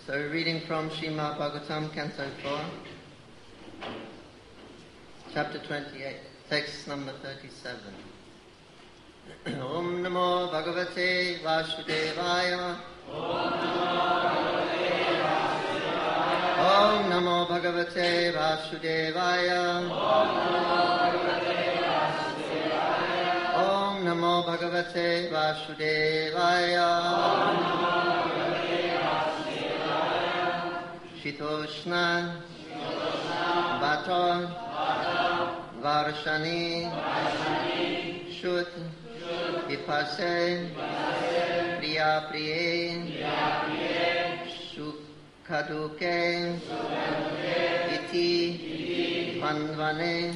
So reading from Srimad Bhagavatam, Canto 4, Chapter 28, text number 37. Om Namo Bhagavate Vasudevaya. Om Namo Bhagavate Vasudevaya. Om Namo Bhagavate Vasudevaya. Shitoshna Vato Varshani Shut Vipase Priya Priye Sukhaduke Iti Manvane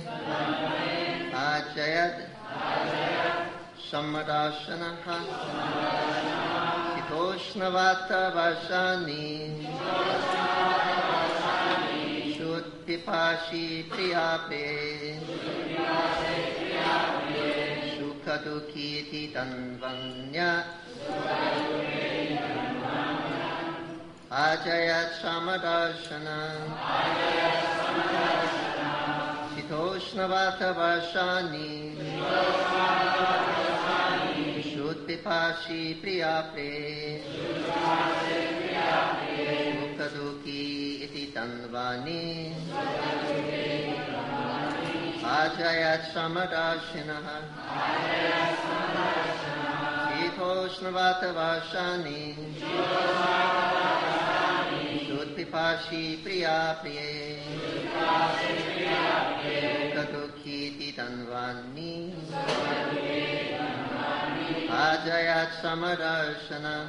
Ajayad Samadashanaha Shitoshna Vata Varshani Pipashi Priyape Sukadukiti Tanvanya Ajayat Samadashana Shitoshnavata Varshani Shutpipashi Priyape Sukaduki Iti Tanvani Ajayat Samadashinaha Shitoshnavata Varshani Shutpipashi Priyapriye Sukadukiti Tanvani Ajayat Samadashana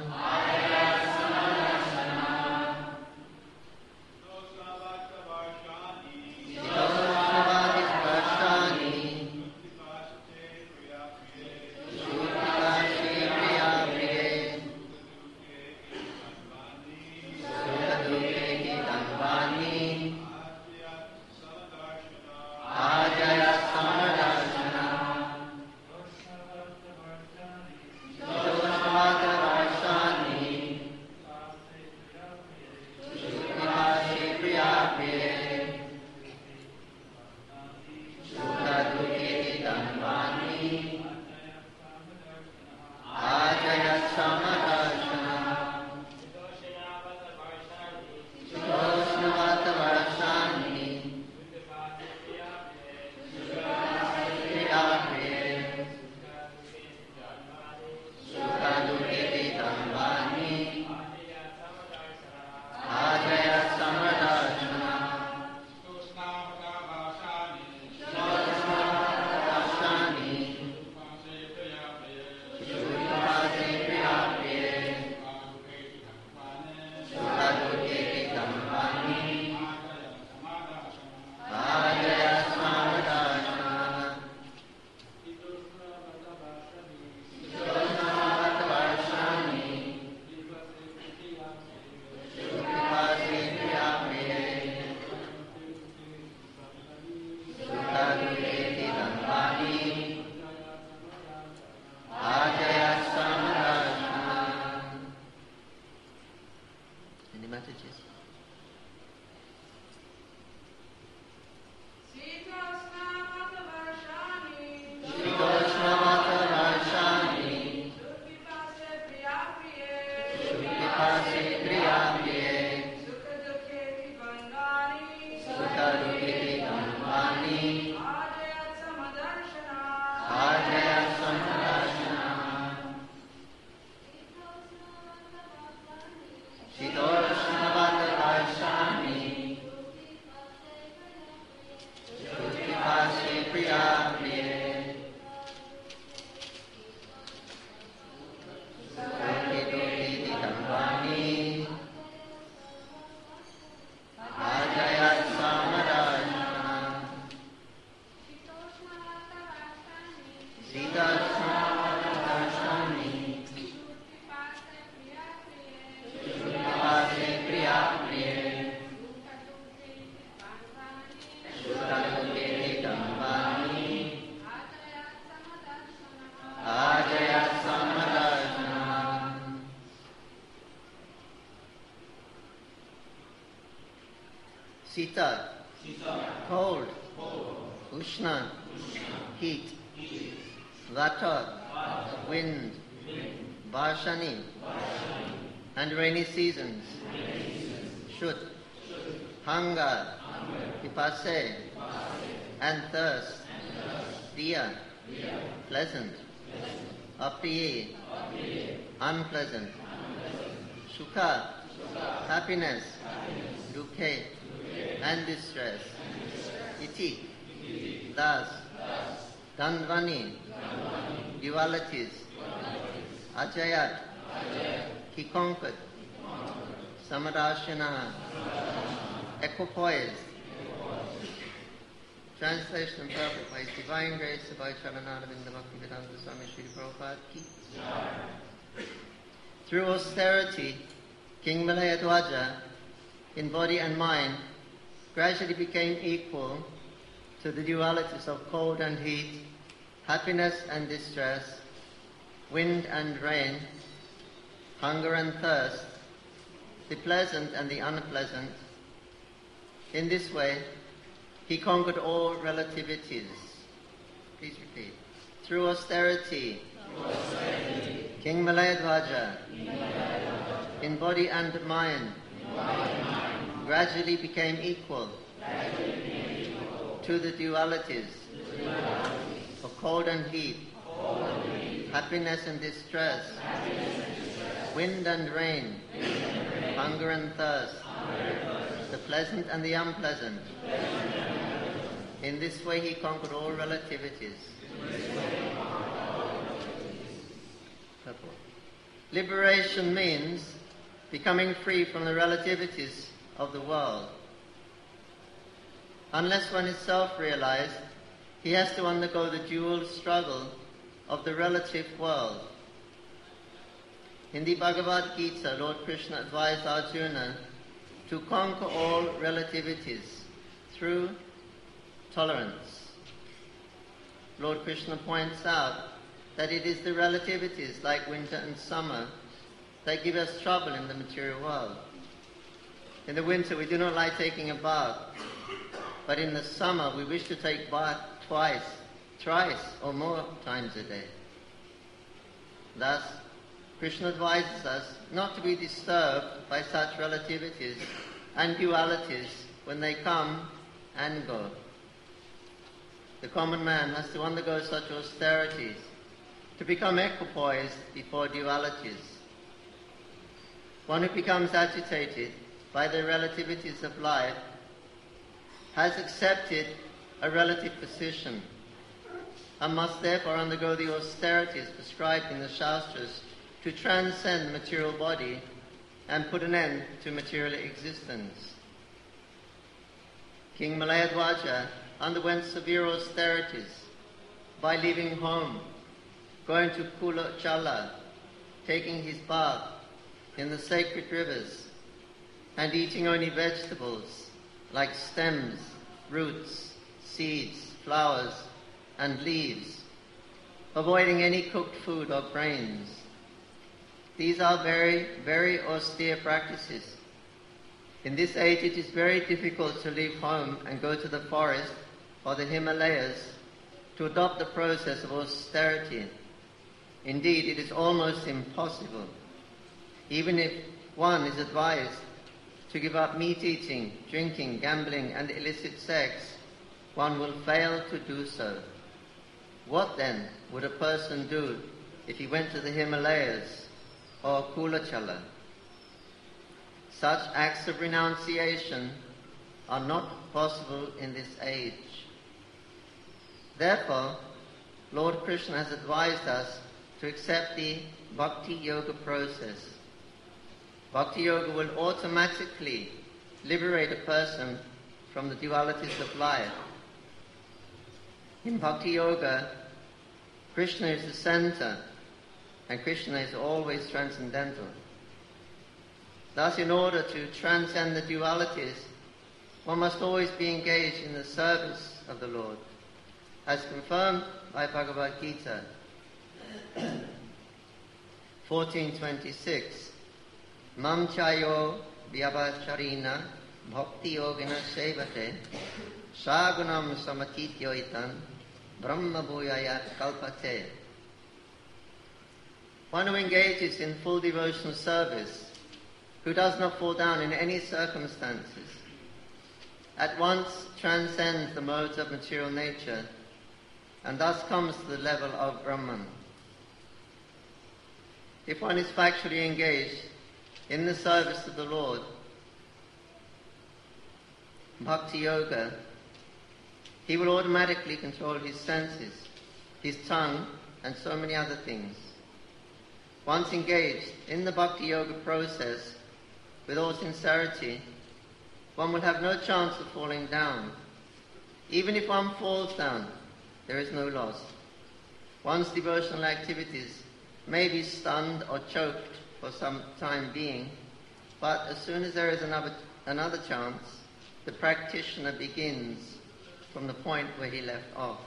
Shitoshna Vata Sita, cold, Ushna, heat, Vata, wind, Varshani, and rainy seasons, Shut, hunger, Pipase, and thirst, Diya, pleasant, Apriye, unpleasant, Sukha, happiness, Dukhe, and distress, Iti, thus, Dandvani, dualities, Ajayat, he conquered, Samadashana, equipoised. Translation and purport by His Divine Grace of Charanaravinda Bhaktivedanta Swami Srila Prabhupada Ki. Through austerity, King Malayadwaja, in body and mind, gradually became equal to the dualities of cold and heat, happiness and distress, wind and rain, hunger and thirst, the pleasant and the unpleasant. In this way, he conquered all relativities. Please repeat. Through austerity, King Malayadwaja, in body and mind, gradually became equal to the dualities of cold and heat, happiness and distress, wind and rain, hunger and thirst, the pleasant and the unpleasant. In this way he conquered all relativities. Liberation means becoming free from the relativities of the world. Unless one is self-realized, he has to undergo the dual struggle of the relative world. In the Bhagavad Gita, Lord Krishna advised Arjuna to conquer all relativities through tolerance. Lord Krishna points out that it is the relativities like winter and summer that give us trouble in the material world. In the winter we do not like taking a bath, but in the summer we wish to take bath twice, thrice or more times a day. Thus, Krishna advises us not to be disturbed by such relativities and dualities when they come and go. The common man has to undergo such austerities to become equipoised before dualities. One who becomes agitated by the relativities of life has accepted a relative position and must therefore undergo the austerities prescribed in the Shastras to transcend material body and put an end to material existence. King Malayadwaja underwent severe austerities by leaving home, going to Kulachala, taking his bath in the sacred rivers, and eating only vegetables like stems, roots, seeds, flowers, and leaves, avoiding any cooked food or grains. These are very, very austere practices. In this age it is very difficult to leave home and go to the forest or the Himalayas to adopt the process of austerity. Indeed, it is almost impossible. Even if one is advised to give up meat eating, drinking, gambling, and illicit sex, one will fail to do so. What then would a person do if he went to the Himalayas or Kulachala? Such acts of renunciation are not possible in this age. Therefore, Lord Krishna has advised us to accept the Bhakti Yoga process. Bhakti Yoga will automatically liberate a person from the dualities of life. In Bhakti Yoga, Krishna is the center, and Krishna is always transcendental. Thus, in order to transcend the dualities, one must always be engaged in the service of the Lord, as confirmed by Bhagavad Gita 14:26. Mam chayo vyabhacharina bhakti yogina sevate sagunam samatityoitan brahma bhuyayat kalpate. One who engages in full devotional service, who does not fall down in any circumstances, at once transcends the modes of material nature and thus comes to the level of Brahman. If one is factually engaged in the service of the Lord, Bhakti Yoga, he will automatically control his senses, his tongue, and so many other things. Once engaged in the Bhakti Yoga process with all sincerity, one will have no chance of falling down. Even if one falls down, there is no loss. One's devotional activities may be stunned or choked for some time being, but as soon as there is another chance, the practitioner begins from the point where he left off.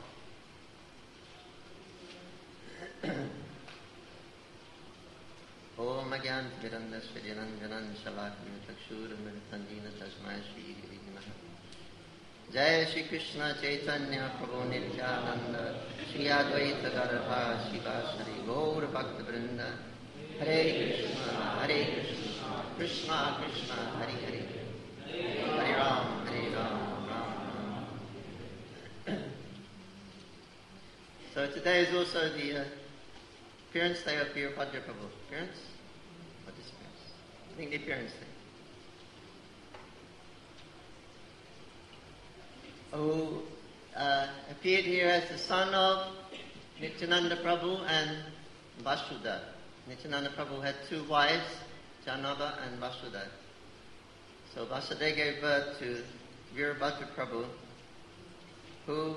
Om Agyan Virandasya Jananjanan Shalakam Chakshuramitanjina Tasmai Shri Girimaha. Jai Shri Krishna Chaitanya Prabhu Nityananda Shri Advaita Gadadhar Shivasari Gaur Bhakta Vrinda Hare Krishna Krishna Krishna Hare Hare Hare Ram Ram Ram. So today is also the appearance day of Virabhadra Prabhu. Appearance? What is appearance? I think the appearance day. Who appeared here as the son of Nityananda Prabhu and Vasudha. Nityananda Prabhu had two wives, Janava and Vasudha. So Vasudha gave birth to Virabhadra Prabhu, who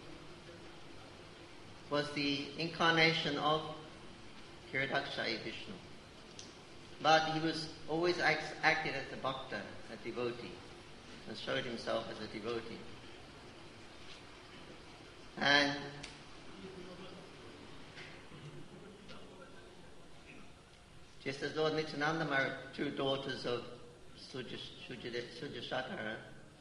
was the incarnation of Kiradakshai Vishnu. But he was always acted as a bhakta, a devotee, and showed himself as a devotee. And just as Lord Nityananda married two daughters of Sujashatara,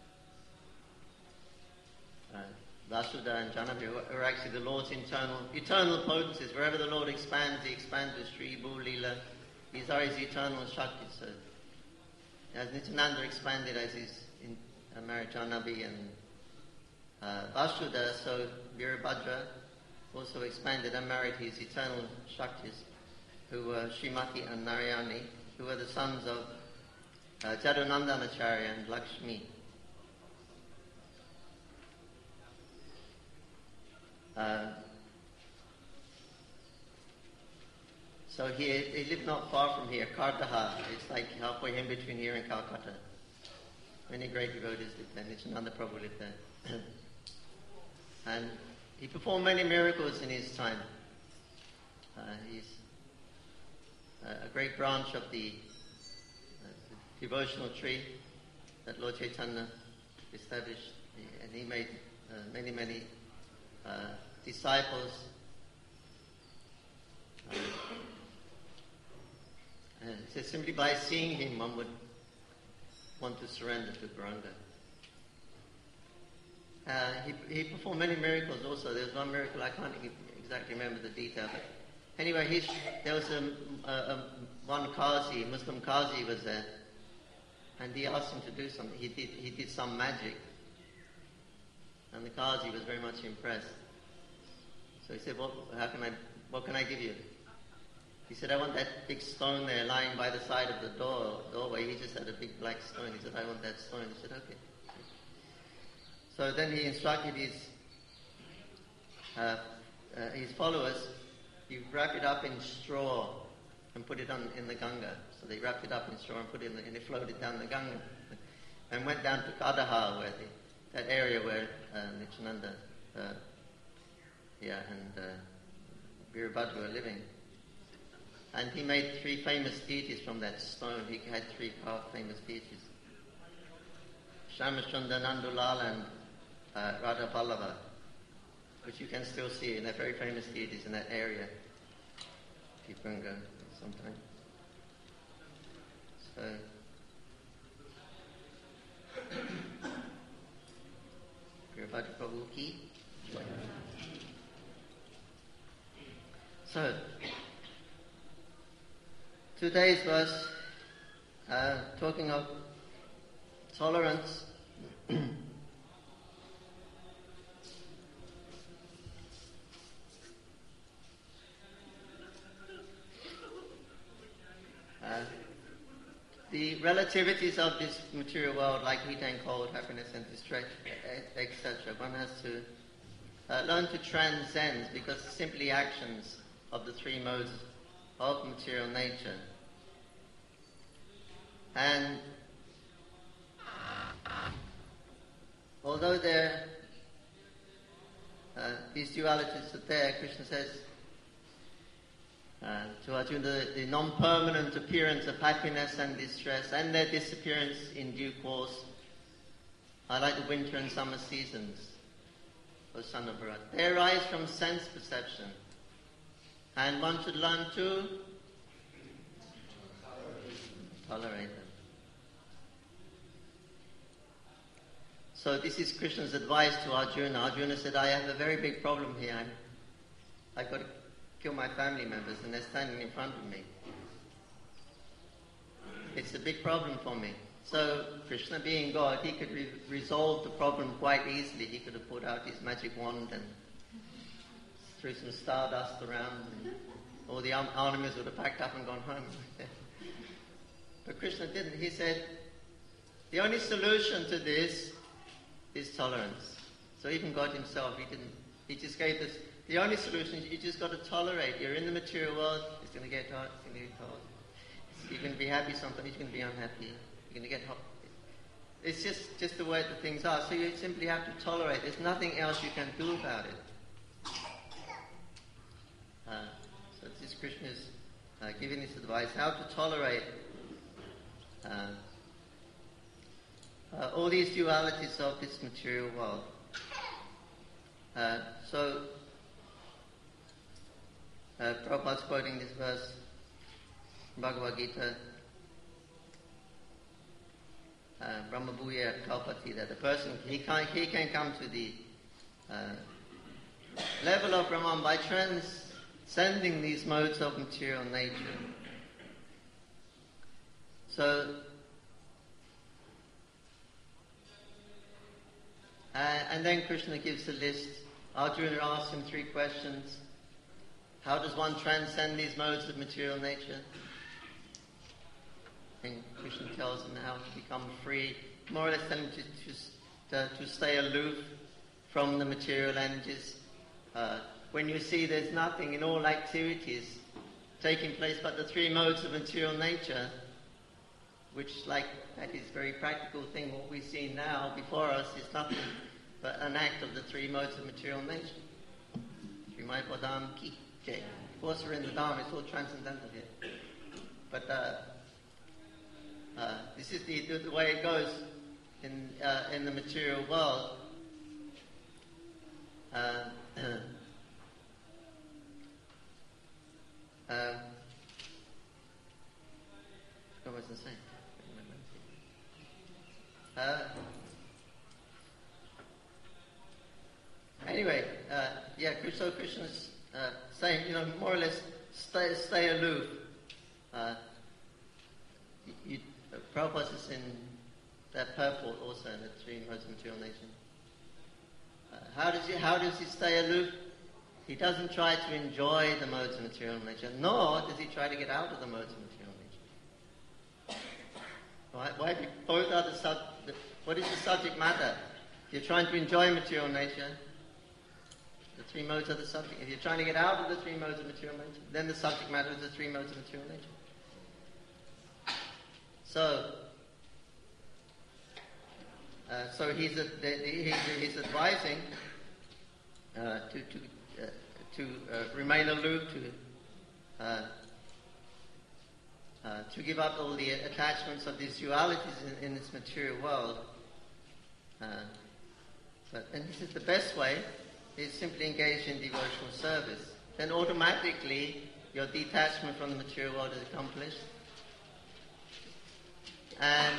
Vasudha and Janavi are actually the Lord's eternal potencies. Wherever the Lord expands, he expands with Sri Bhu Leela. These are his eternal Shaktis. So, as Nityananda expanded as he's married Janavi and Vasudha, so Virabhadra also expanded and married his eternal Shaktis, who were Srimati and Narayani, who were the sons of Jadunandanacharya and Lakshmi. So he lived not far from here, Kartaha. It's like halfway in between here and Calcutta. Many great devotees lived there. Nityananda Prabhu lived there. And he performed many miracles in his time. He's a great branch of the devotional tree that Lord Chaitanya established. And he made many disciples. So simply by seeing him, one would want to surrender to Gauranga. He performed many miracles also. There was one miracle, I can't exactly remember the detail, but anyway, there was one Qazi, Muslim Qazi was there, and he asked him to do something. He did some magic, and the Qazi was very much impressed. So he said, what can I give you? He said, I want that big stone there lying by the side of the doorway. He just had a big black stone. He said, I want that stone. He said, okay. So then he instructed his followers, you wrap it up in straw and put it in the Ganga. So they wrapped it up in straw and put it and it floated down the Ganga. And went down to Kadaha, that area where Nityananda and Virabhadra were living. And he made 3 famous deities from that stone. He had 3 carved famous deities. Shamachandra, Nandulal and Radha Vallabha, which you can still see, and they're very famous deities in that area. If you can go sometime. So, today's verse, talking of tolerance, the relativities of this material world, like heat and cold, happiness and distress, etc., one has to learn to transcend, because simply actions of the three modes of material nature. And although these dualities are there, Krishna says to Arjuna, the non-permanent appearance of happiness and distress and their disappearance in due course are like the winter and summer seasons, O son of Bharat. They arise from sense perception, and one should learn to tolerate them. So this is Krishna's advice to Arjuna. Arjuna said, I have a very big problem here. I've got to kill my family members and they're standing in front of me. It's a big problem for me. So Krishna, being God, he could resolve the problem quite easily. He could have put out his magic wand and threw some stardust around, and all the enemies would have packed up and gone home. But Krishna didn't. He said, the only solution to this is tolerance. So even God himself, he just gave this, the only solution is you just got to tolerate. You're in the material world, it's going to get hot, it's going to get cold. You're going to be happy sometimes, you're going to be unhappy. You're going to get hot. It's just the way the things are. So you simply have to tolerate. There's nothing else you can do about it. So this Krishna is giving this advice, how to tolerate all these dualities of this material world. So Prabhupada's quoting this verse from Bhagavad Gita, Brahma Bhuya Kalpati, that the person, he can come to the level of Brahman by transcending these modes of material nature. So and then Krishna gives a list. Arjuna asks him 3 questions. How does one transcend these modes of material nature? And Krishna tells him how to become free, more or less telling him to stay aloof from the material energies. When you see there's nothing in all activities taking place but the 3 modes of material nature, which, like, that is a very practical thing. What we see now before us is nothing but an act of the 3 modes of material nature. Srimai Padam Ki Jai. Of course, we're in the Dharma, it's all transcendental here. But this is the way it goes in the material world. What was I saying? Anyway, so Krishna's saying, more or less, stay aloof. Prabhupada is in that purport also in the 3 modes of material nature. How does he stay aloof? He doesn't try to enjoy the modes of material nature, nor does he try to get out of the modes of material nature. Why? Both are what is the subject matter? If you're trying to enjoy material nature, the 3 modes are the subject. If you're trying to get out of the 3 modes of material nature, then the subject matter is the 3 modes of material nature. So he's advising to remain aloof, to give up all the attachments of these dualities in this material world. And this is the best way, is simply engage in devotional service. Then automatically your detachment from the material world is accomplished. And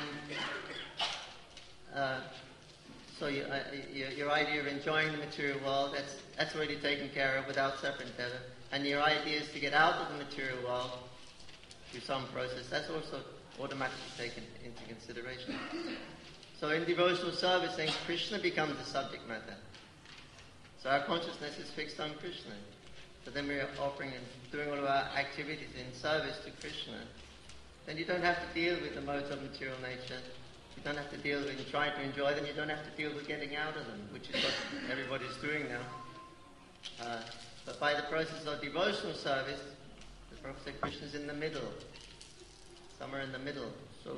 so your idea of enjoying the material world, that's already taken care of without separate endeavor. And your idea is to get out of the material world through some process, that's also automatically taken into consideration. So in devotional service, then Krishna becomes the subject matter. So our consciousness is fixed on Krishna. So then we're offering and doing all of our activities in service to Krishna. Then you don't have to deal with the modes of material nature. You don't have to deal with trying to enjoy them. You don't have to deal with getting out of them, which is what everybody's doing now. But by the process of devotional service, the Prophet said Krishna's in the middle. Somewhere in the middle. So,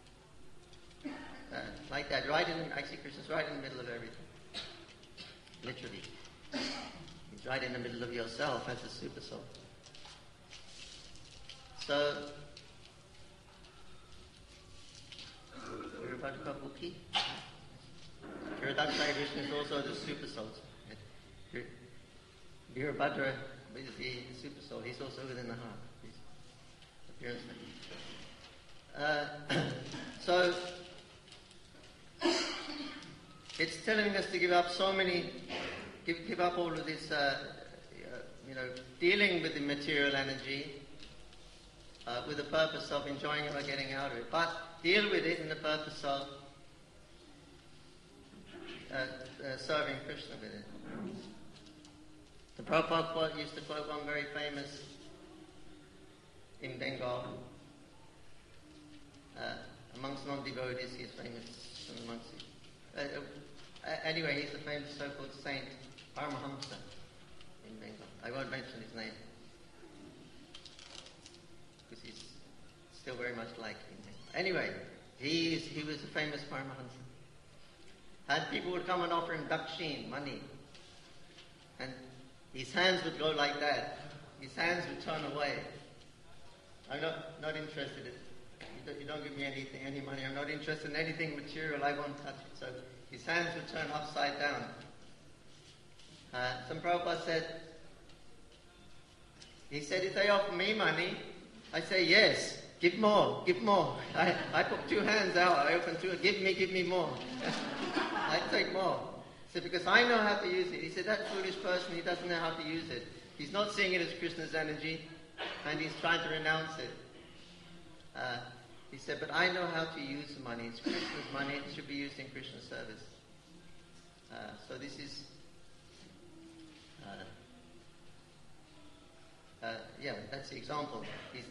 like that, actually Krishna's right in the middle of everything. Literally. He's right in the middle of yourself as a super soul. So, Virabhadrakabuki. Virabhadra Krishna is also the super soul. Virabhadra is the super soul. He's also within the heart. His appearance. So, it's telling us to give up so many, give up all of this, dealing with the material energy with the purpose of enjoying it or getting out of it. But deal with it in the purpose of serving Krishna with it. The Prabhupada used to quote one very famous in Bengal. Amongst non-devotees, he is famous amongst anyway, he's the famous so-called saint Paramahamsa in Bengal. I won't mention his name because he's still very much liked in Bengal. Anyway, he was a famous Paramahamsa. And people would come and offer him dakshin, money, and his hands would go like that. His hands would turn away. I'm not interested in. You don't give me any money. I'm not interested in anything material. I won't touch it. So his hands would turn upside down. Some Prabhupada said, if they offer me money, I say yes. Give more. I put two hands out. I open two. Give me more. I take more. He said, because I know how to use it. He said, that foolish person, he doesn't know how to use it. He's not seeing it as Krishna's energy, and he's trying to renounce it. He said, but I know how to use the money. It's Krishna's money. It should be used in Krishna's service. So this is, that's the example.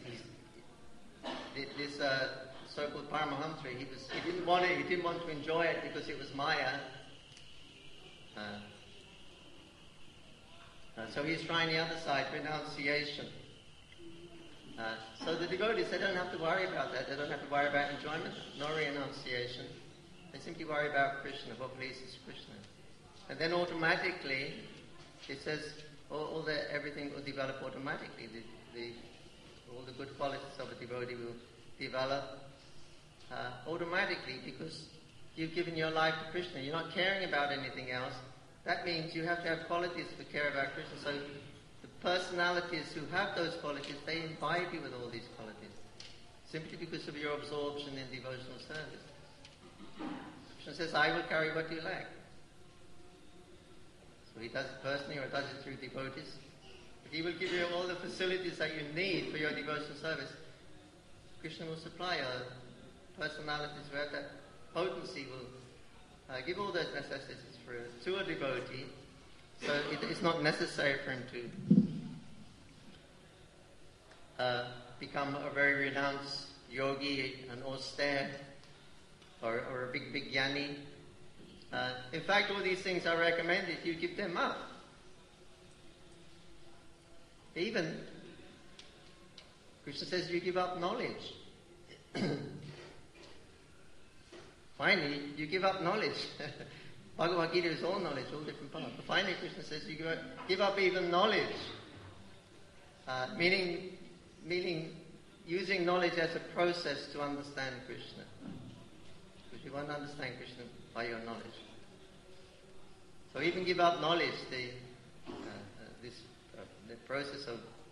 This so-called Paramahamsa, he didn't want it. He didn't want to enjoy it because it was Maya. So he's trying the other side, renunciation. So the devotees, they don't have to worry about that. They don't have to worry about enjoyment, nor renunciation. They simply worry about Krishna, what pleases Krishna. And then automatically, it says, everything will develop automatically. All the good qualities of a devotee will develop automatically because you've given your life to Krishna. You're not caring about anything else. That means you have to have qualities to care about Krishna. So personalities who have those qualities, they imbibe you with all these qualities, simply because of your absorption in devotional service. Krishna says, I will carry what you lack. So he does it personally or does it through devotees. But he will give you all the facilities that you need for your devotional service. Krishna will supply personalities who have that potency, will give all those necessities to a devotee. So it's not necessary for him to become a very renounced yogi, an austere, or a big jnani. In fact, all these things are recommended. You give them up. Even, Krishna says you give up knowledge. Finally, you give up knowledge. Bhagavad Gita is all knowledge, all different parts. But finally, Krishna says you give up even knowledge. Meaning using knowledge as a process to understand Krishna. Because you won't understand Krishna by your knowledge. So even give up knowledge, the process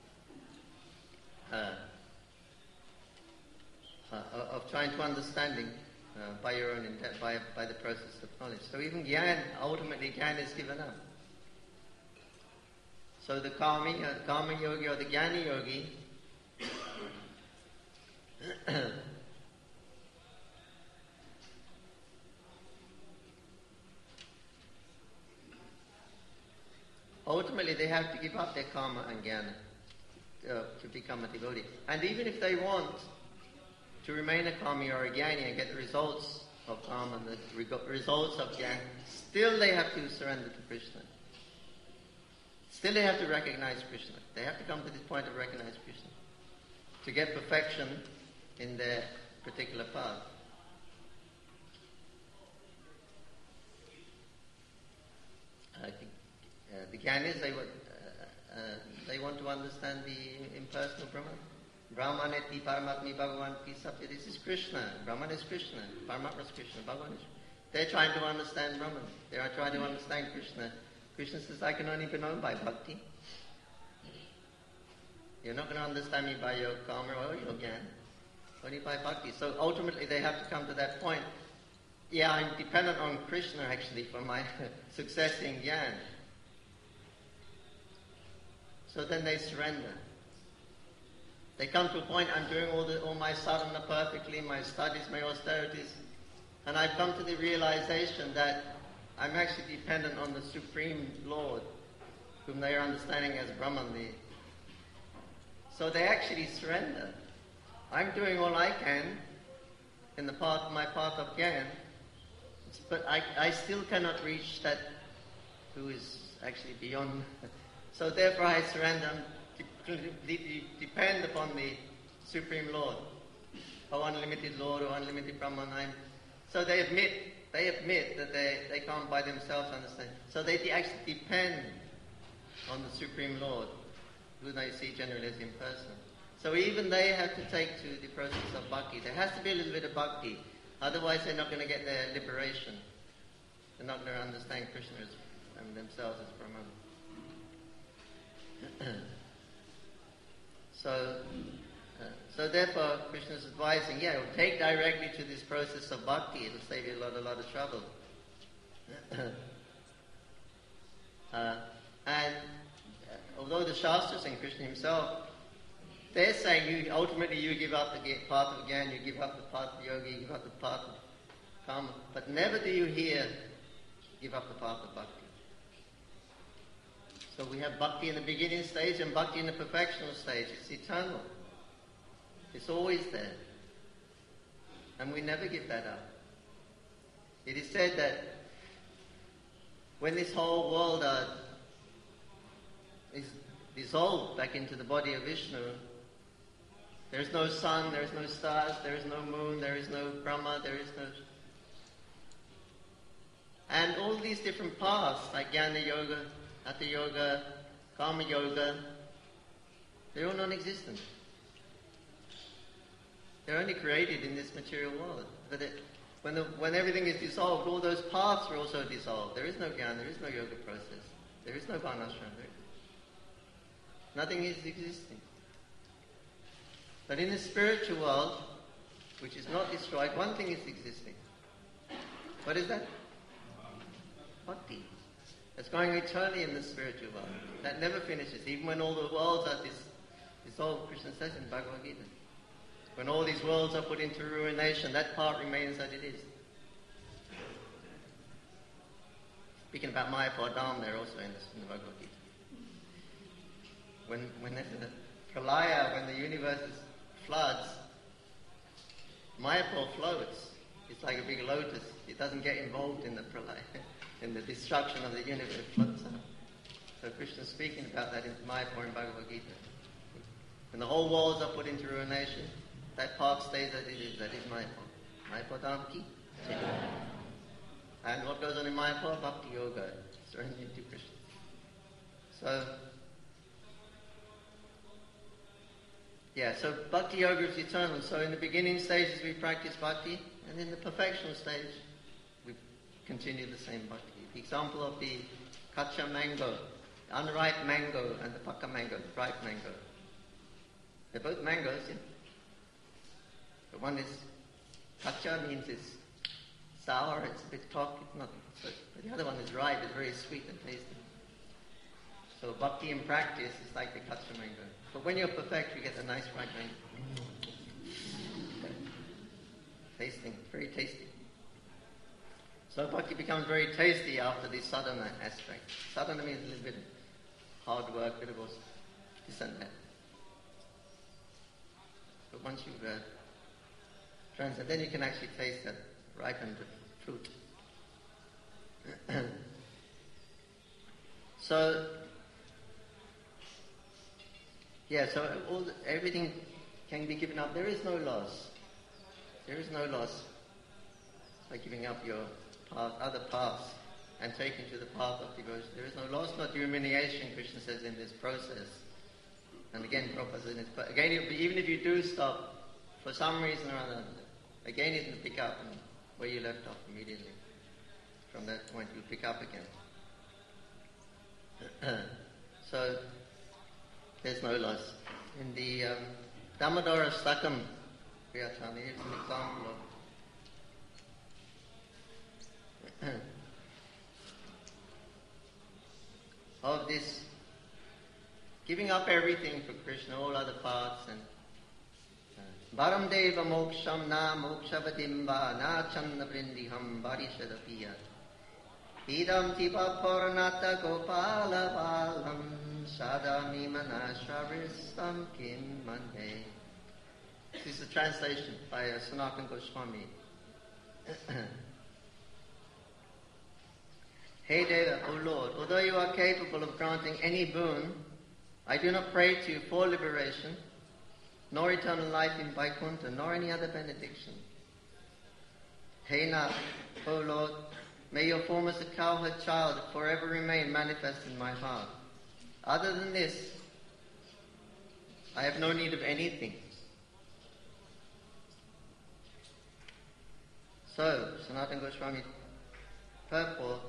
of trying to understanding by your own by the process of knowledge. So even Gyan, ultimately Gyan is given up. So the Karma yogi or the Jnani yogi, ultimately they have to give up their karma and jnana to become a devotee. And even if they want to remain a kami or a jnani and get the results of karma and the results of jnana, still they have to surrender to Krishna. Still they have to recognize Krishna. They have to come to this point of recognize Krishna to get perfection in their particular path. The jnanis, they want to understand the impersonal Brahman. Brahmaneti Paramatmi Bhagavanti Satya. This is Krishna. Brahman is Krishna. Paramatma is Krishna. Bhagavan is Krishna. They're trying to understand Brahman. They are trying to understand Krishna. Krishna says, I can only be known by bhakti. You're not going to understand me by your karma or your jnana. Only by bhakti. So ultimately they have to come to that point. Yeah, I'm dependent on Krishna actually for my success in jnana. So then they surrender. They come to a point, I'm doing all my sadhana perfectly, my studies, my austerities, and I've come to the realization that I'm actually dependent on the Supreme Lord, whom they are understanding as Brahman. So they actually surrender. I'm doing all I can in my path of jnana, but I still cannot reach that who is actually beyond. So therefore I surrender to depend upon the Supreme Lord, or unlimited Lord, or unlimited Brahman. So they admit that they can't by themselves understand. So they actually depend on the Supreme Lord, who they see generally as impersonal. So even they have to take to the process of bhakti. There has to be a little bit of bhakti. Otherwise they're not going to get their liberation. They're not going to understand Krishna and themselves as Brahman. So therefore Krishna is advising, take directly to this process of bhakti. It'll save you a lot of trouble. And although the Shastras and Krishna himself, they're saying ultimately you give up the path of jnana, you give up the path of yoga, you give up the path of karma, but never do you hear give up the path of bhakti. So we have bhakti in the beginning stage and bhakti in the perfectional stage. It's eternal. It's always there. And we never give that up. It is said that when this whole world is dissolved back into the body of Vishnu, there is no sun, there is no stars, there is no moon, there is no Brahma, there is no... And all these different paths, like Jnana Yoga, Hatha Yoga, Karma Yoga, they're all non-existent. They're only created in this material world. But when everything is dissolved, all those paths are also dissolved. There is no jnana, there is no yoga process. There is no varnashram. Nothing is existing. But in the spiritual world, which is not destroyed, one thing is existing. What is that? Bhakti. It's going eternally in the spiritual world. That never finishes. Even when all the worlds are dissolved, Krishna says in Bhagavad Gita, when all these worlds are put into ruination, that part remains as it is. Speaking about Mayapur Dham there also in the Bhagavad Gita. When there's a pralaya, when the universe floods, Mayapur floats. It's like a big lotus. It doesn't get involved in the pralaya, in the destruction of the universe. It floats out. So Krishna is speaking about that in Mayapur in Bhagavad Gita. When the whole worlds are put into ruination, that part stays as it is. That is Mayapur. Mayapur Dham ki. And what goes on in Mayapur? Bhakti Yoga. Surrendering to Krishna. So Bhakti Yoga is eternal. So in the beginning stages we practice Bhakti, and in the perfectional stage we continue the same Bhakti. The example of the kacha mango, the unripe mango and the pakka mango, the ripe mango. They're both mangoes, yeah. The one is kacha, means it's sour, it's a bit tough, it's not so, but the other one is ripe, it's very sweet and tasty. So bhakti in practice is like the kacha mango. But when you're perfect, you get a nice ripe mango. Tasting, very tasty. So bhakti becomes very tasty after the sadhana aspect. Sadhana means a little bit hard work, bit of this and that. But once you've translated, then you can actually taste that ripened fruit. So everything can be given up. There is no loss. There is no loss by giving up your other paths and taking to the path of devotion. There is no loss, not humiliation, Krishna says in this process. And again, Prabhupada says, again, even if you do stop for some reason or other, again you can pick up where you left off immediately. From that point, you pick up again. So, there's no loss. In the Damodara Sakam, here's an example of this giving up everything for Krishna, all other paths, and Varam Deva Moksham Na Mokshavadimba Na Channa Vrindiham Varishadapiya Idam Tipa Puranata Gopala Balam Sadami Manasharistam Kim Mande. This is the translation by Sanatana Goswami. Hey Deva, O Lord, although you are capable of granting any boon, I do not pray to you for liberation, nor eternal life in Vaikuntha, nor any other benediction. Hey Nath, O Lord, may your form as a cowherd child forever remain manifest in my heart. Other than this, I have no need of anything. So, Sanatana Goswami purport.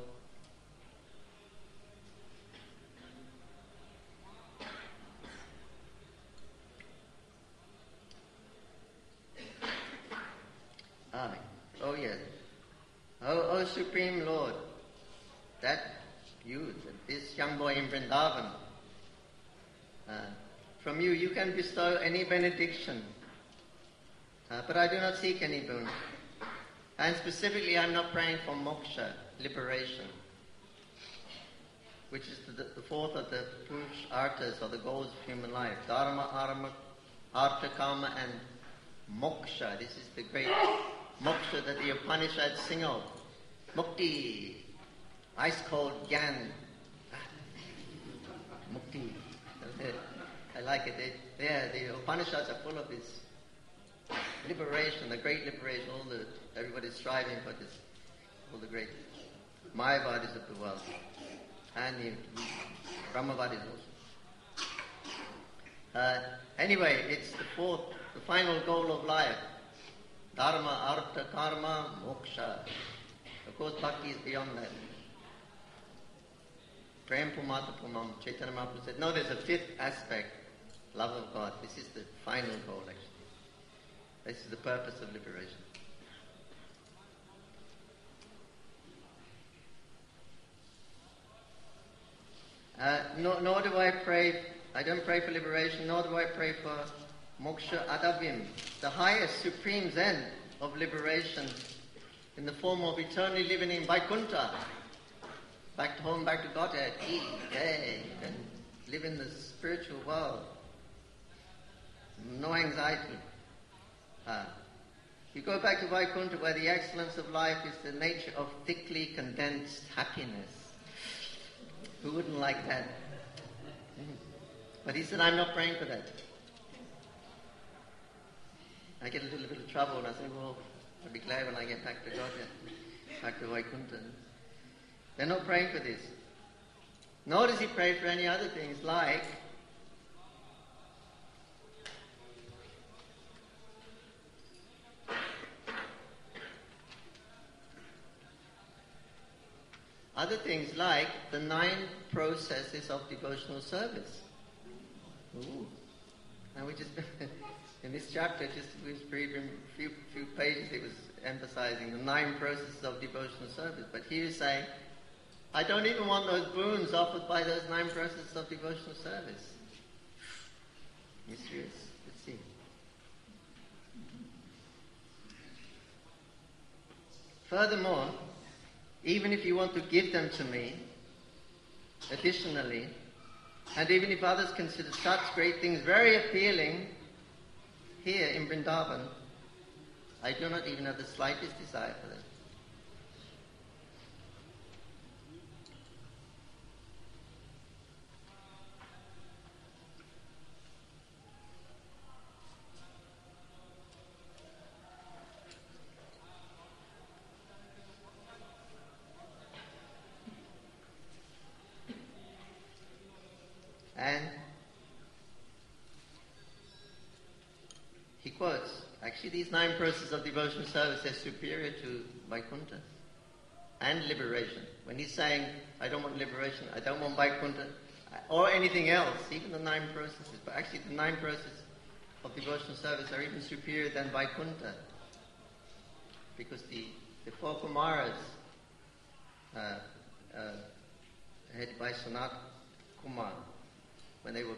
Oh yes. Oh Supreme Lord, that this young boy in Vrindavan, from you can bestow any benediction, but I do not seek any boon. And specifically, I'm not praying for moksha, liberation, which is the fourth of the purush arthas, or the goals of human life. Dharma, artha, kama, and moksha. This is the great moksha that the Upanishads sing of. Mukti, ice-cold gyan. Mukti. I like it. The Upanishads are full of this liberation, the great liberation, everybody's striving for this, all the great Mayavadis of the world, and the Brahmavadis also. Anyway, it's the final goal of life. Dharma, artha, karma, moksha. Of course, bhakti is beyond that. Prem Pumata Pumam, Chaitanya Mahaprabhu said, no, there's a fifth aspect, love of God. This is the final goal, actually. This is the purpose of liberation. Nor do I pray, I don't pray for liberation, nor do I pray for moksha adavim, the highest, supreme zen of liberation in the form of eternally living in Vaikuntha, back home, back to Godhead, eat, yay, and live in the spiritual world. No anxiety. You go back to Vaikuntha, where the excellence of life is the nature of thickly condensed happiness. Who wouldn't like that? But he said, I'm not praying for that. I get a little bit of trouble, and I say, well, I'll be glad when I get back to Godhead, back to Vaikuntha. They're not praying for this. Nor does he pray for any other things, like the 9 processes of devotional service. Ooh. And we just, in this chapter, we was reading a few pages, it was emphasizing the 9 processes of devotional service. But here he's saying, I don't even want those boons offered by those 9 processes of devotional service. Mysterious. Let's see. Furthermore, even if you want to give them to me, additionally, And even if others consider such great things very appealing, here in Vrindavan, I do not even have the slightest desire for them. And he quotes, actually these 9 processes of devotional service are superior to Vaikuntha and liberation. When he's saying, I don't want liberation, I don't want Vaikuntha, or anything else, even the 9 processes, but actually the 9 processes of devotional service are even superior than Vaikuntha. Because the 4 Kumaras, headed by Sanat Kumar, when they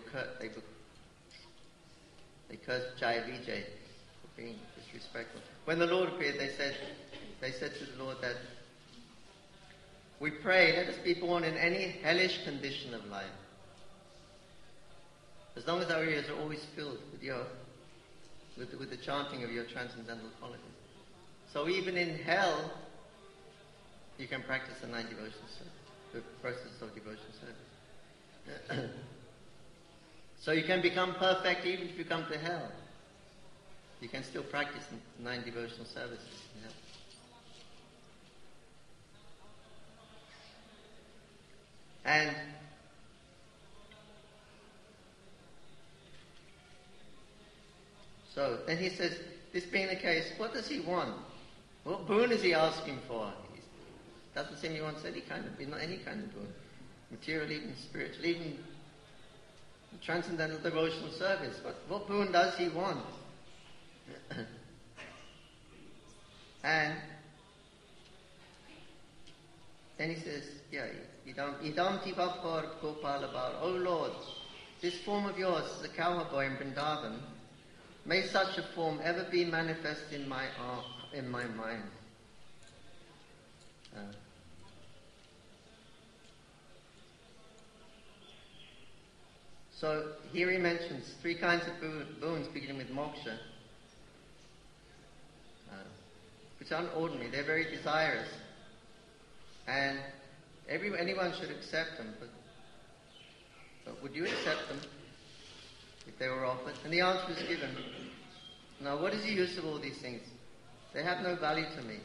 cursed Jaya Vijay for being disrespectful. When the Lord appeared, they said to the Lord that we pray, let us be born in any hellish condition of life, as long as our ears are always filled with the chanting of your transcendental qualities. So even in hell, you can practice the 9 devotional service, the process of devotional service. So you can become perfect even if you come to hell. You can still practice 9 devotional services in hell. And so then he says, this being the case, what does he want? What boon is he asking for? He doesn't seem he wants any kind of boon. Material, even spiritual, even transcendental devotional service. What boon does he want? And then he says, Idam Tivapar Gopalabar, O Lord, this form of yours, the cowherd boy in Vrindavan, may such a form ever be manifest in my mind. So here he mentions 3 kinds of boons beginning with moksha, which aren't ordinary. They're very desirous, and anyone should accept them. But would you accept them if they were offered? And the answer is given. Now, what is the use of all these things? They have no value to me.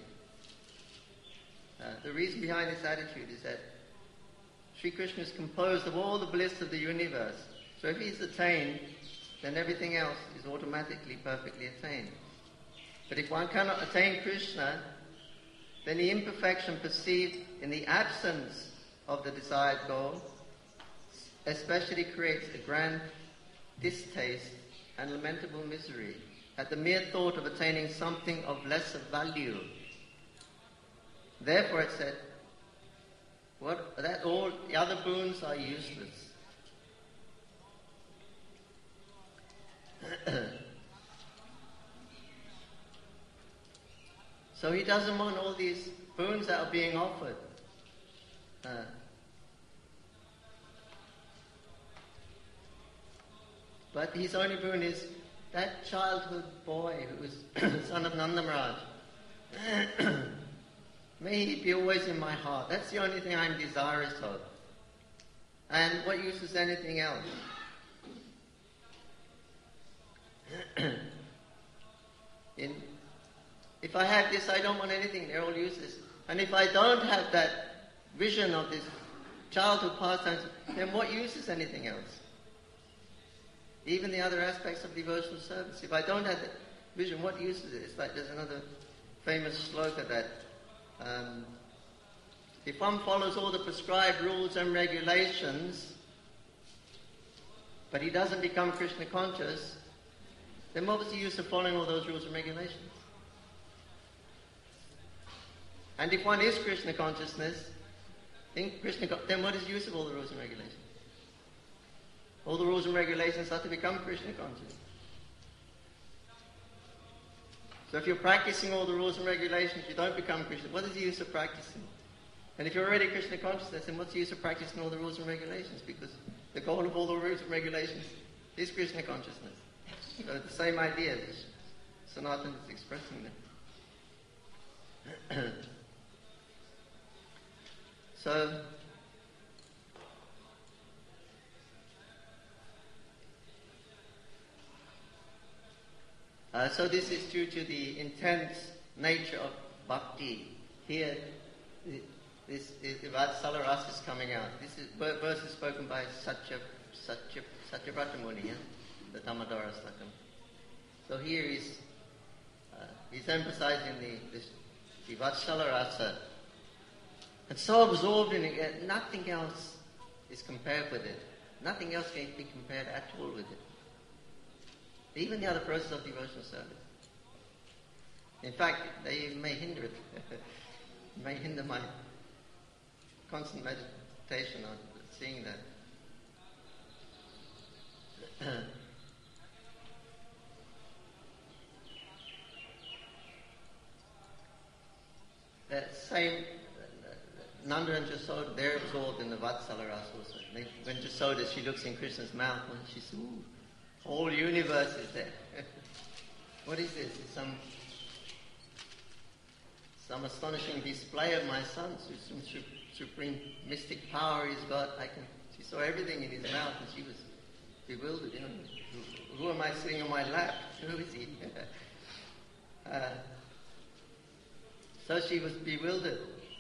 The reason behind this attitude is that Sri Krishna is composed of all the bliss of the universe. So if he's attained, then everything else is automatically perfectly attained. But if one cannot attain Krishna, then the imperfection perceived in the absence of the desired goal especially creates a grand distaste and lamentable misery at the mere thought of attaining something of lesser value. Therefore it said, that all the other boons are useless. So he doesn't want all these boons that are being offered. But his only boon is that childhood boy who was son of Nanda Maharaj. May he be always in my heart. That's the only thing I'm desirous of. And what use is anything else? If I have this, I don't want anything. They're all useless. And if I don't have that vision of this childhood pastimes, then what use is anything else? Even the other aspects of devotional service. If I don't have that vision, what use is it? It's like there's another famous sloka that if one follows all the prescribed rules and regulations, but he doesn't become Krishna conscious, then what was the use of following all those rules and regulations? And if one is Krishna consciousness, then what is the use of all the rules and regulations? All the rules and regulations are to become Krishna conscious. So if you're practicing all the rules and regulations, you don't become Krishna. What is the use of practicing? And if you're already Krishna consciousness, then what's the use of practicing all the rules and regulations? Because The goal of all the rules and regulations is Krishna consciousness. So the same idea that Sanatana is expressing there. So this is due to the intense nature of bhakti. Here, this Vatsala Rasa is coming out. This is verse is spoken by Satyavrata Muni, the Damodara Slakam. So here he's emphasizing the Vatsala Rasa. And so absorbed in it, nothing else is compared with it. Nothing else can be compared at all with it. Even the other process of devotional service. In fact, they may hinder it. May hinder my constant meditation on seeing that. That same Nanda and Jasoda, they're absorbed in the Vatsala Rasa also. When Jasoda, she looks in Krishna's mouth and she says, ooh, whole universe is there. What is this? It's some astonishing display of my son, some supreme mystic power he's got. She saw everything in his mouth and she was bewildered. Who am I sitting on my lap? Who is he? So she was bewildered.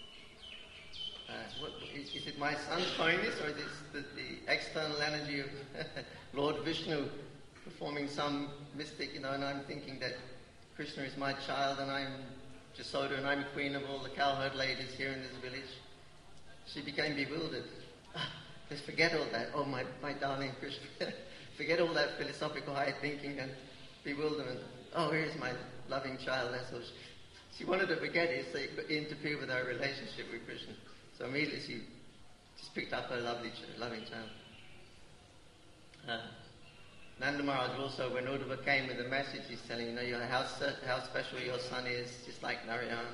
Is it my son showing this, or is this the external energy of Lord Vishnu performing some mystic, and I'm thinking that Krishna is my child and I'm Jasoda and I'm queen of all the cowherd ladies here in this village. She became bewildered. Just forget all that. Oh, my darling Krishna. Forget all that philosophical high thinking and bewilderment. Oh, here's my loving child. That's all. She wanted to forget it, so it could interfere with her relationship with Krishna. So immediately she just picked up her loving child. Nanda Maharaj also, when Uddhava came with the message, he's telling, how special your son is, just like Narayan.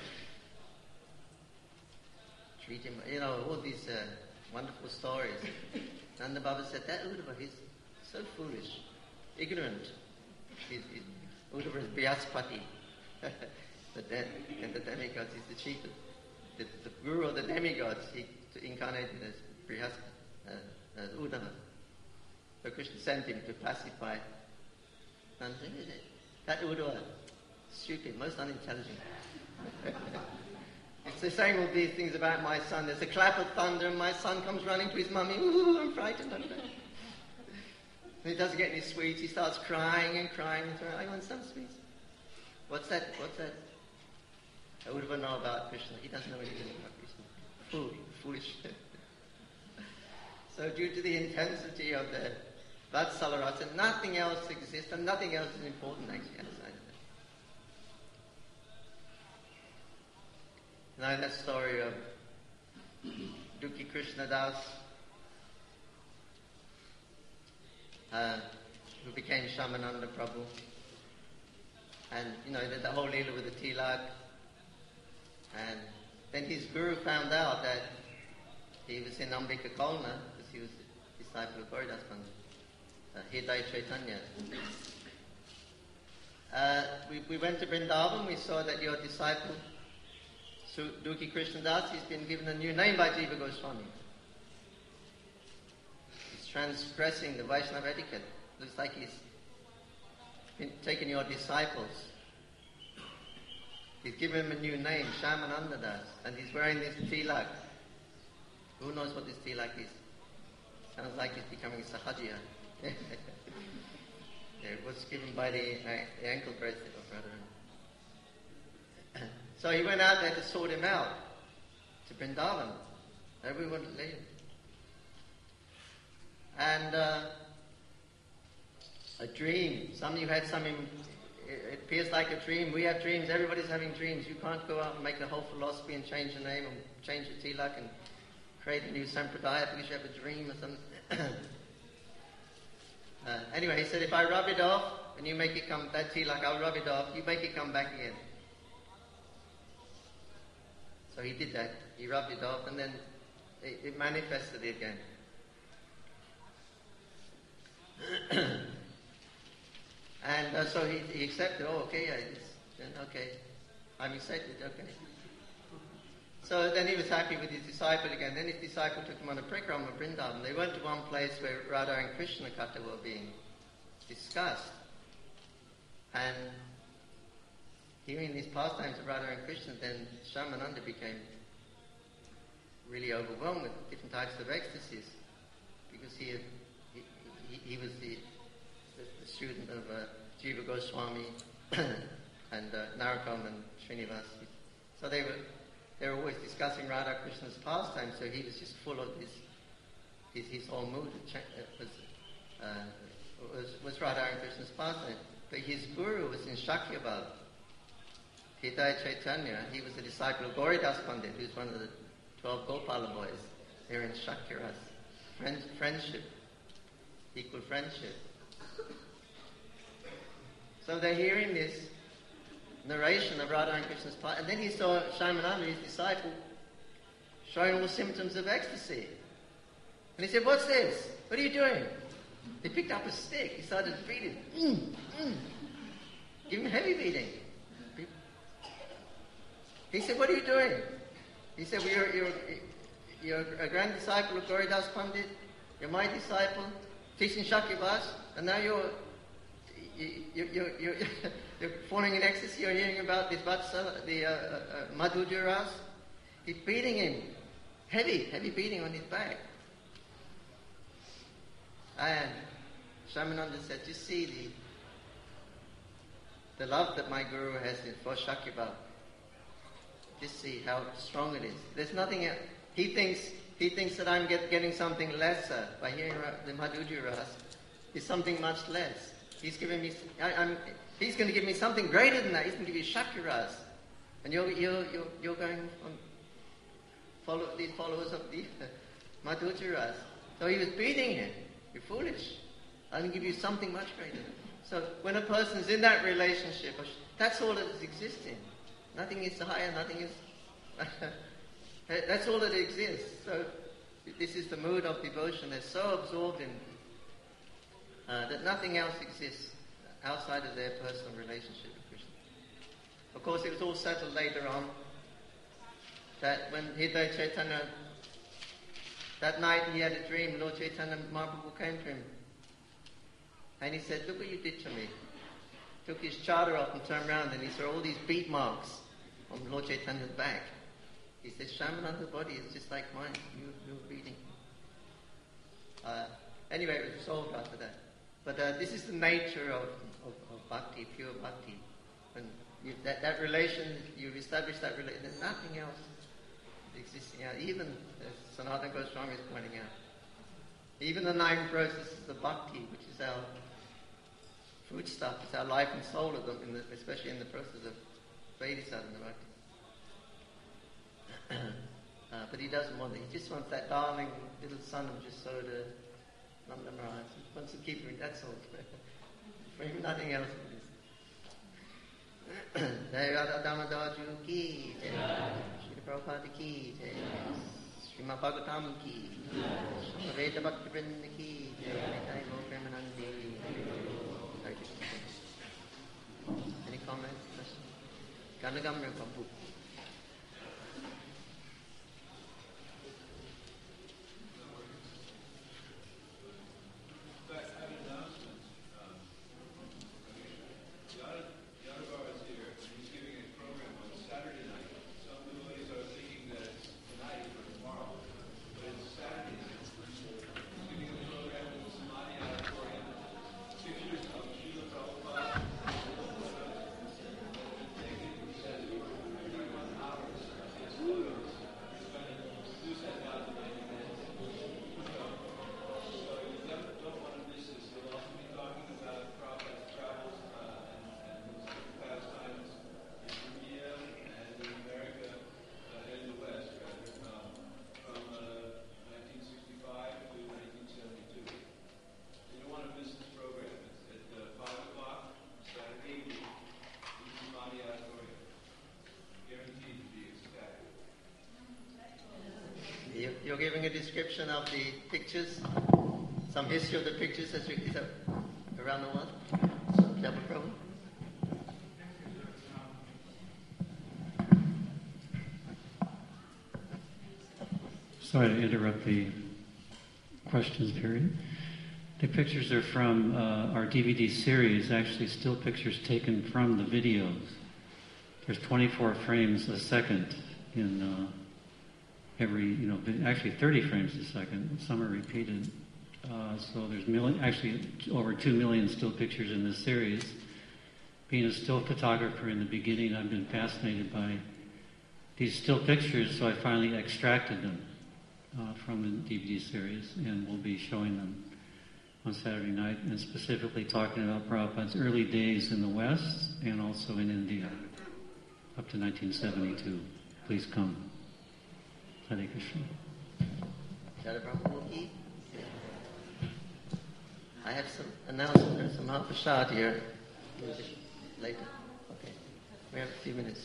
Treat him, all these wonderful stories. Nanda Baba said, that Uddhava, he's so foolish, ignorant. Uddhava is Brihaspati. And the demigods, he's the chief of the guru of the demigods. He incarnated as Brihaspati, as Uddhava. So Krishna sent him to pacify. And that Uddhava, stupid, most unintelligent. It's saying all these things about my son. There's a clap of thunder and my son comes running to his mummy. Ooh, I'm frightened. And he doesn't get any sweets. He starts crying and crying. I want some sweets. What's that? Uddhava know about Krishna. He doesn't know anything about Krishna. Foolish. So due to the intensity of the Vatsala Rasa, nothing else exists and nothing else is important actually outside of that. Now in that story of Dukhi Krishna Das, who became Shamananda Prabhu, and the whole Leela with the tilak, and then his guru found out that he was in Ambika Kolna, because he was a disciple of Gauridas Pandit, Hridaya Chaitanya. We went to Vrindavan, we saw that your disciple, Dukhi Krishna Das, he's been given a new name by Jiva Goswami. He's transgressing the Vaishnava etiquette. Looks like he's been taking your disciples. He's given him a new name, Shamananda Das, and he's wearing this tilak. Who knows what this tilak is? Sounds like he's becoming Sahajiya. It was given by the ankle bracelet of Radharani. So he went out there to sort him out, to Vrindavan. Everyone would leave. And a dream. Some of you had something, it appears like a dream. We have dreams. Everybody's having dreams. You can't go out and make the whole philosophy and change the name and change the tilak and create a new sampradaya because you have a dream or something. Anyway, he said, if I rub it off and you make it come, that tilak, I'll rub it off, you make it come back again. So he did that. He rubbed it off and then it manifested again. And so he accepted. Oh, okay, okay, I'm accepted. Okay. So then he was happy with his disciple again. Then his disciple took him on a parikrama of Vrindavan. They went to one place where Radha and Krishna Katha were being discussed. And hearing these pastimes of Radha and Krishna, then Shyamananda became really overwhelmed with different types of ecstasies, because he was the student of Jiva Goswami and Narottam and Srinivas. So they were always discussing Radha Krishna's pastimes. So he was just full of his whole mood was Radha and Krishna's pastime. But his guru was in Shakyabal, Hidaya Chaitanya. He was a disciple of Gauridas Pandit, who's one of the 12 Gopala boys. They're in Shakyaras. Friendship. Equal friendship. So they're hearing this narration of Radha and Krishna's part, and then he saw Shyamananda, his disciple, showing all symptoms of ecstasy. And he said, "What's this? What are you doing?" He picked up a stick. He started beating. Give him a heavy beating. He said, "What are you doing?" He said, "Well, you're a grand disciple of Gauridas Pandit. You're my disciple, teaching Shakyabas, and now you're falling in ecstasy. You're hearing about this Vatsala, the Madhurya Ras." He's beating him, heavy beating on his back. And Shyamananda said, "You see the love that my guru has for Shakyabal. Just see how strong it is. There's nothing else." He thinks that I'm getting something lesser by hearing the Madhurya Ras. It's something much less. He's giving me. He's going to give me something greater than that. He's going to give you Shakya Ras, and you're going on these followers of the Madhurya Ras. So he was beating him. "You're foolish. I'm going to give you something much greater." So when a person's in that relationship, that's all that is existing. Nothing is higher. Nothing is. That's all that exists. So this is the mood of devotion. They're so absorbed in that nothing else exists outside of their personal relationship with Krishna. Of course, it was all settled later on that when Hidaya Chaitanya, that night he had a dream. Lord Chaitanya Mahaprabhu came to him and he said, "Look what you did to me." Took his chadar off and turned around and he saw all these beat marks on Lord Chaitanya's back. He said, "Shyamananda's body is just like mine. You were beating." Anyway, it was resolved after that. But this is the nature of bhakti, pure bhakti. When that relation, you've established that relation, there's nothing else existing out. Even, as Sanatana Goswami is pointing out, even the 9 processes of bhakti, which is our foodstuff, it's our life and soul of them, especially in the process of Vaidhi sadhana bhakti. But he doesn't want it. He just wants that darling little son of Jasoda, Nanda Maharaj. He wants to keep him, that's all. For him, nothing else is. Jai Radha Damodar ki jai, Shri Prabhupada ki jai, Srimad Bhagavatam ki jai, Veda Bhakti Vrinda ki jai, Jai Go Premanandi. Any comments, questions? Ganagamya Babu. You're giving a description of the pictures? some history of the pictures is that around the world? Do you have a problem? Sorry to interrupt the questions period. The pictures are from our DVD series, actually still pictures taken from the videos. There's 24 frames a second in every, actually 30 frames a second. Some are repeated. So there's over 2 million still pictures in this series. Being a still photographer in the beginning, I've been fascinated by these still pictures, so I finally extracted them from the DVD series, and we'll be showing them on Saturday night, and specifically talking about Prabhupada's early days in the West and also in India, up to 1972. Please come. Hare Krishna. I have some announcements. There's some Mahaprasad here. Later. Okay. We have a few minutes.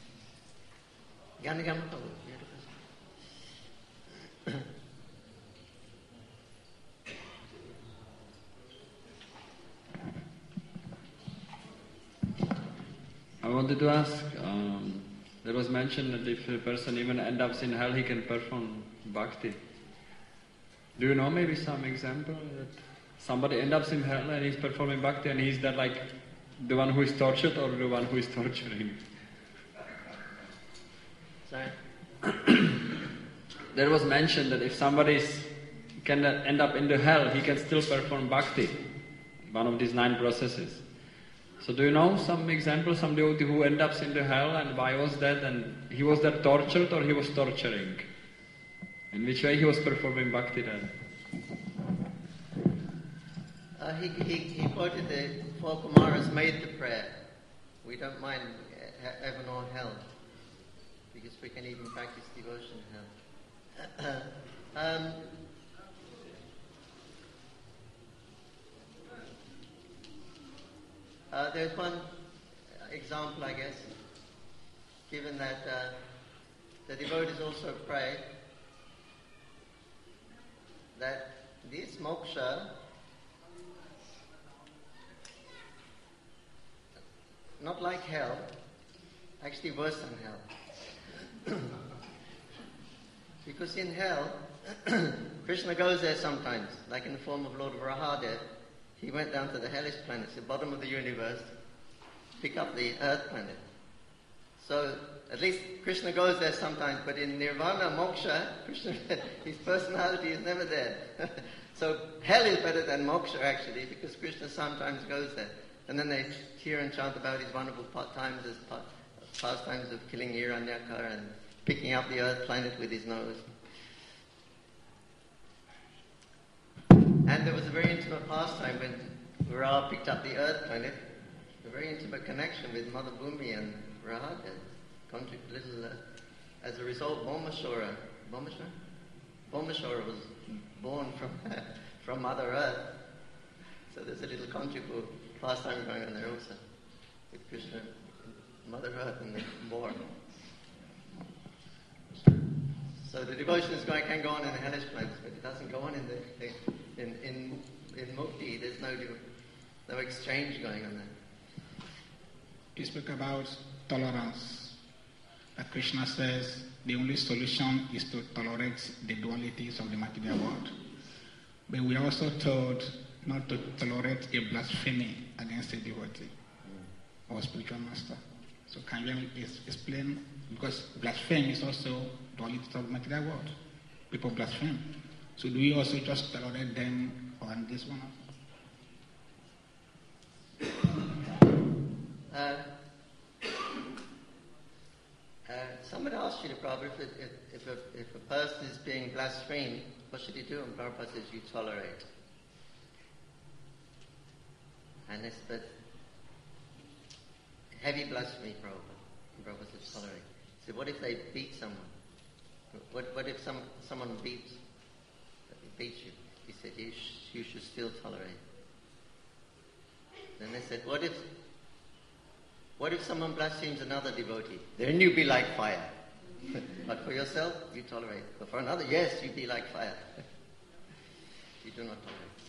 I wanted to ask, there was mentioned that if a person even ends up in hell, he can perform bhakti. Do you know maybe some example that somebody ends up in hell and he's performing bhakti, and he's that like the one who is tortured or the one who is torturing? Sorry? There was mentioned that if somebody can end up in the hell, he can still perform bhakti, one of these 9 processes. So do you know some example, some devotee who ends up in the hell, and why was that? And he was that tortured or he was torturing? In which way he was performing bhakti then? He quoted the 4 Kumaras made the prayer. We don't mind heaven or hell, because we can even practice devotion in hell. There's one example, I guess, given that the devotees also pray that this moksha, not like hell, actually worse than hell. Because in hell, Krishna goes there sometimes, like in the form of Lord Varahadev. He went down to the hellish planets, the bottom of the universe, pick up the earth planet. So at least Krishna goes there sometimes, but in Nirvana, Moksha, Krishna, his personality is never there. So hell is better than Moksha actually, because Krishna sometimes goes there. And then they hear and chant about his wonderful pastimes of killing Hiranyaka and picking up the earth planet with his nose. And there was a very intimate pastime when Viraha picked up the earth planet, a very intimate connection with Mother Bhumi and Viraha. As a result, Bomashora was born from Mother Earth. So there's a little conjugal pastime going on there also, with Krishna, Mother Earth, and the boar. So the devotion can go on in the hellish planets, but it doesn't go on in Mukti. There's no exchange going on there. You speak about tolerance. That Krishna says the only solution is to tolerate the dualities of the material world. But we are also told not to tolerate a blasphemy against a devotee or spiritual master. So can you explain? Because blasphemy is also duality of the material world. People blaspheme. So do we also just tolerate them on this one? Somebody asked you, Prabhupada, if a person is being blasphemed, what should he do? And Prabhupada says, you tolerate. And it's but heavy blasphemy, Prabhupada says, tolerate. So what if they beat someone? What if someone beats you? He said, you should still tolerate. Then they said, what if someone blasphemes another devotee? Then you be like fire. But for yourself, you tolerate. But for another, yes, you be like fire. You do not tolerate.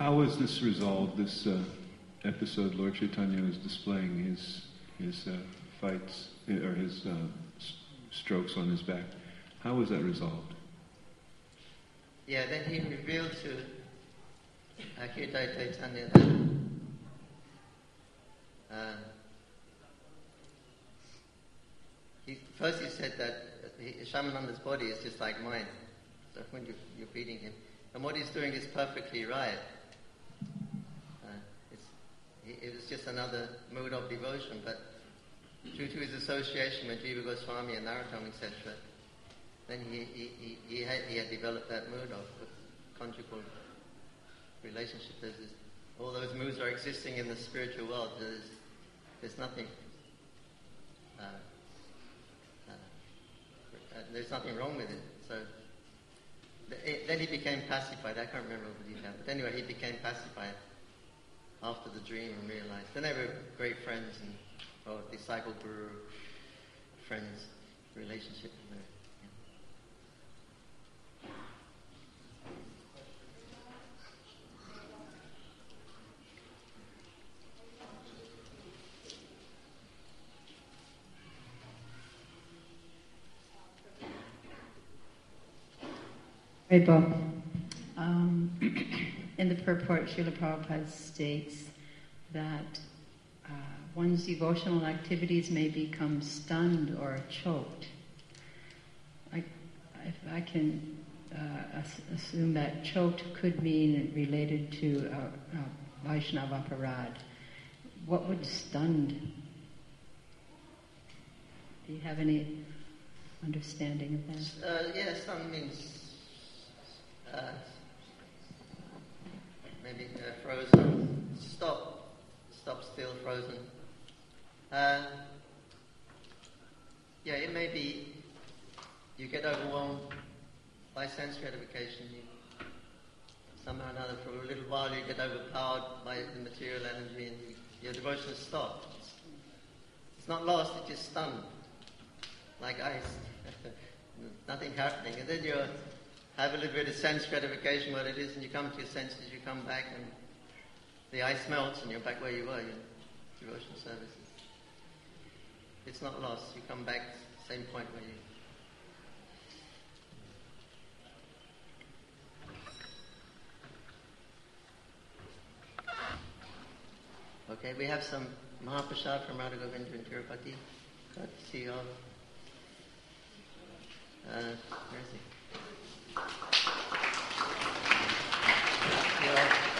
How was this resolved, this episode? Lord Chaitanya was displaying his fights, or his strokes on his back. How was that resolved? Yeah, then he revealed to Kirtai Chaitanya that first he said that Shamananda's body is just like mine. So when you're beating him, and what he's doing is perfectly right. It was just another mode of devotion, but due to his association with Jiva Goswami and Narottam, etc., then he had developed that mode of conjugal relationship. All those moods are existing in the spiritual world. There's nothing. There's nothing wrong with it. So then he became pacified. I can't remember all the details, but anyway, he became pacified after the dream and realized. Then they were great friends or disciple guru friends relationship. Right, Bob. In the purport, Srila Prabhupada states that one's devotional activities may become stunned or choked. If I can assume that choked could mean related to Vaishnava Aparad. What would stunned? Do you have any understanding of that? Yes, stun means maybe frozen, stop still, frozen. Yeah, it may be you get overwhelmed by sense gratification. Somehow or another, for a little while, you get overpowered by the material energy, and your devotion stops. It's not lost; it's just stunned, like ice. Nothing happening, and then you have a little bit of sense gratification, what it is, and you come to your senses, you come back, and the ice melts, and you're back where you were, your devotional services. It's not lost. You come back, same point where you... Okay, we have some Mahaprasad from Radha Govinda in Tirupati. Glad to see you all. Where is he? See you all.